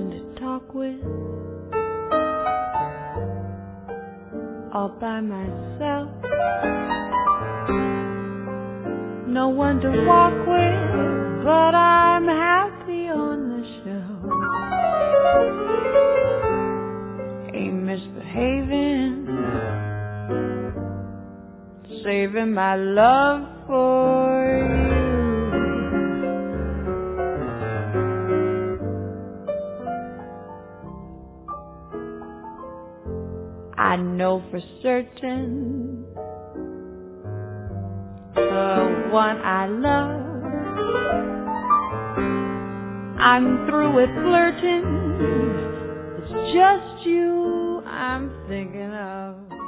one to talk with, all by myself. No one to walk with, but I'm happy on the shelf. Ain't misbehaving, saving my love for you. I know for certain the one I love, I'm through with flirting. It's just you I'm thinking of.